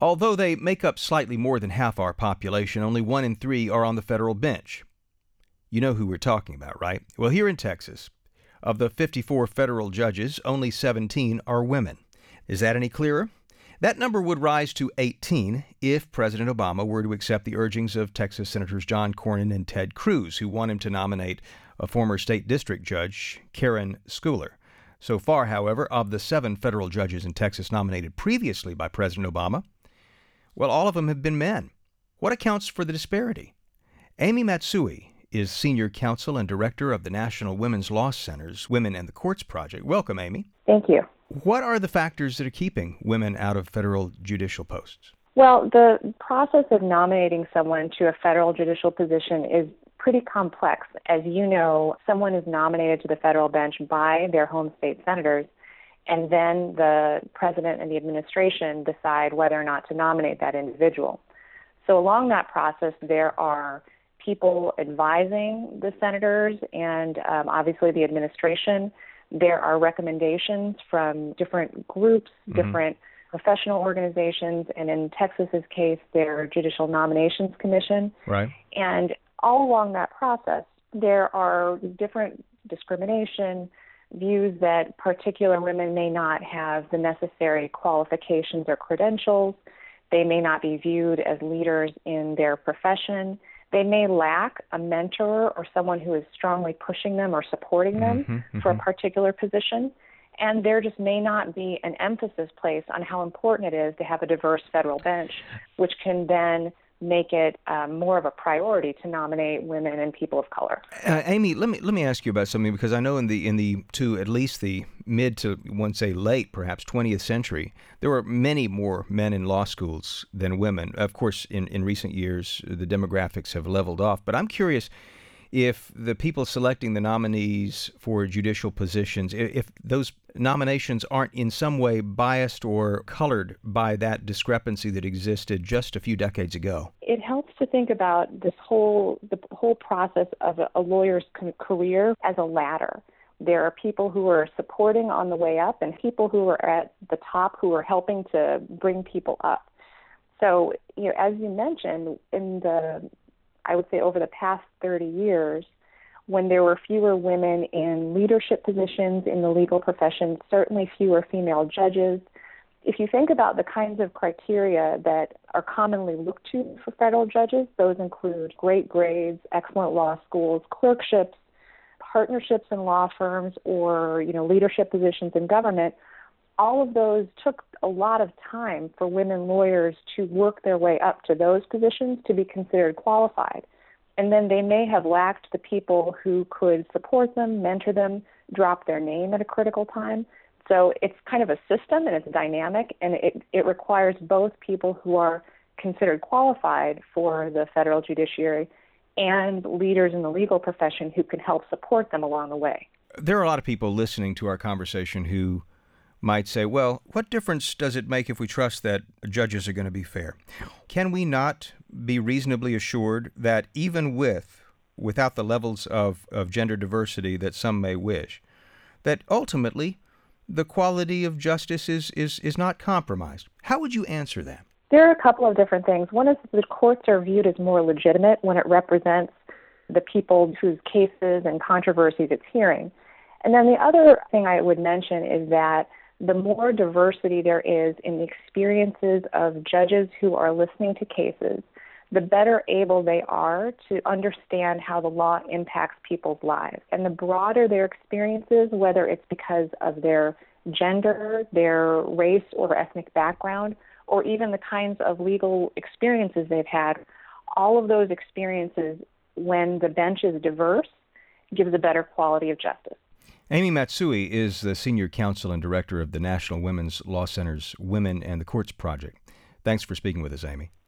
Although they make up slightly more than half our population, only 1 in 3 are on the federal bench. You know who we're talking about, right? Well, here in Texas, of the 54 federal judges, only 17 are women. Is that any clearer? That number would rise to 18 if President Obama were to accept the urgings of Texas Senators John Cornyn and Ted Cruz, who want him to nominate a former state district judge, Karen Schooler. So far, however, of the 7 federal judges in Texas nominated previously by President Obama, well, all of them have been men. What accounts for the disparity? Amy Matsui is Senior Counsel and Director of the National Women's Law Center's Women and the Courts Project. Welcome, Amy. Thank you. What are the factors that are keeping women out of federal judicial posts? Well, the process of nominating someone to a federal judicial position is pretty complex. As you know, someone is nominated to the federal bench by their home state senators, and then the president and the administration decide whether or not to nominate that individual. So along that process, there are people advising the senators and obviously the administration. There are recommendations from different groups, different professional organizations, and in Texas's case, their Judicial Nominations Commission. Right. And all along that process, there are different discrimination, views that particular women may not have the necessary qualifications or credentials. They may not be viewed as leaders in their profession. They may lack a mentor or someone who is strongly pushing them or supporting them for a particular position. And there just may not be an emphasis placed on how important it is to have a diverse federal bench, which can then make it more of a priority to nominate women and people of color. Amy, let me ask you about something, because I know in the to at least the mid to one say late, perhaps 20th century, there were many more men in law schools than women. Of course, in recent years, the demographics have leveled off. But I'm curious if the people selecting the nominees for judicial positions, if those nominations aren't in some way biased or colored by that discrepancy that existed just a few decades ago. It helps to think about the whole process of a lawyer's career as a ladder. There are people who are supporting on the way up and people who are at the top who are helping to bring people up. So, as you mentioned, I would say over the past 30 years, when there were fewer women in leadership positions in the legal profession, certainly fewer female judges. If you think about the kinds of criteria that are commonly looked to for federal judges, those include great grades, excellent law schools, clerkships, partnerships in law firms, or leadership positions in government. All of those took a lot of time for women lawyers to work their way up to those positions to be considered qualified. And then they may have lacked the people who could support them, mentor them, drop their name at a critical time. So it's kind of a system, and it's dynamic, and it requires both people who are considered qualified for the federal judiciary and leaders in the legal profession who can help support them along the way. There are a lot of people listening to our conversation who might say, well, what difference does it make if we trust that judges are going to be fair? Can we not be reasonably assured that even without the levels of gender diversity that some may wish, that ultimately the quality of justice is not compromised? How would you answer that? There are a couple of different things. One is that the courts are viewed as more legitimate when it represents the people whose cases and controversies it's hearing. And then the other thing I would mention is that the more diversity there is in the experiences of judges who are listening to cases, the better able they are to understand how the law impacts people's lives. And the broader their experiences, whether it's because of their gender, their race or ethnic background, or even the kinds of legal experiences they've had, all of those experiences, when the bench is diverse, gives a better quality of justice. Amy Matsui is the Senior Counsel and Director of the National Women's Law Center's Women and the Courts Project. Thanks for speaking with us, Amy.